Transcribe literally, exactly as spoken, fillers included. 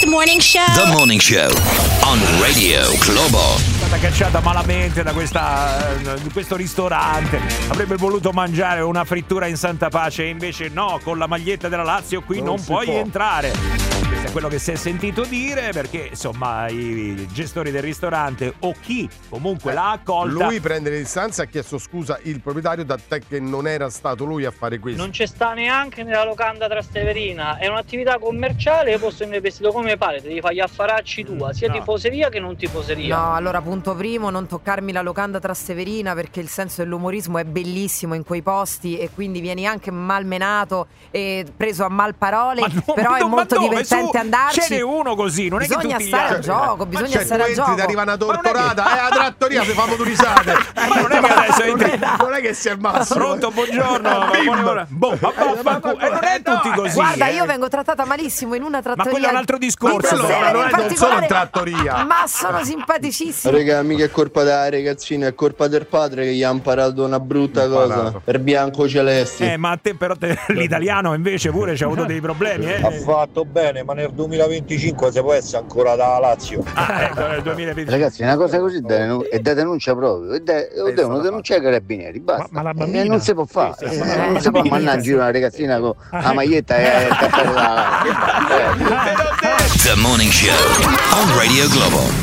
best morning show. The Morning Show on Radio Globo. È stata cacciata malamente da questa, di questo ristorante. Avrebbe voluto mangiare una frittura in santa pace e invece no, con la maglietta della Lazio qui non, non puoi può. entrare. Questo è quello che si è sentito dire, perché insomma i gestori del ristorante o chi comunque eh, l'ha accolta. Lui prende le distanze e ha chiesto scusa il proprietario, da te che non era stato lui a fare questo. Non c'è sta neanche nella locanda Trasteverina, è un'attività commerciale, io posso venire vestito come pare, devi fare gli affaracci tua, sia no. tifoseria che non tifoseria. No, allora punto primo, non toccarmi la locanda Trasteverina, perché il senso dell'umorismo è bellissimo in quei posti e quindi vieni anche malmenato e preso a mal parole, no, però è molto dove, divertente su, andarci. Ce n'è uno così, non bisogna è che tutti stare gli... a gioco, bisogna cioè, stare a gioco. Ti arriva una tortorata, è la trattoria, se famo due risate. Ma non è che adesso entri... non è che sia il massimo. Pronto, buongiorno. Boh, ma non è tutti così. Guarda, eh. io vengo trattata malissimo in una trattoria. Ma quello è un altro discorso. Ma quello non è non solo in trattoria. Ma sono simpaticissimi. Raga, mica è colpa della ragazzina, è colpa del padre che gli ha imparato una brutta cosa per bianco celesti. Eh, ma a te però te, l'italiano invece pure c'ha avuto dei problemi, eh. Ha fatto bene, ma nel duemilaventicinque si può essere ancora da Lazio. Ah, ecco, nel duemilaventicinque. Ragazzi, una cosa così è da denuncia proprio. De- devono denunciare i carabinieri, basta. Ma, ma la bambina... eh, non si può fare. Sì, sì, eh, sì, non si può mandare in giro una ragazzina con la maglietta e tappare la... The Morning Show on Radio Globo.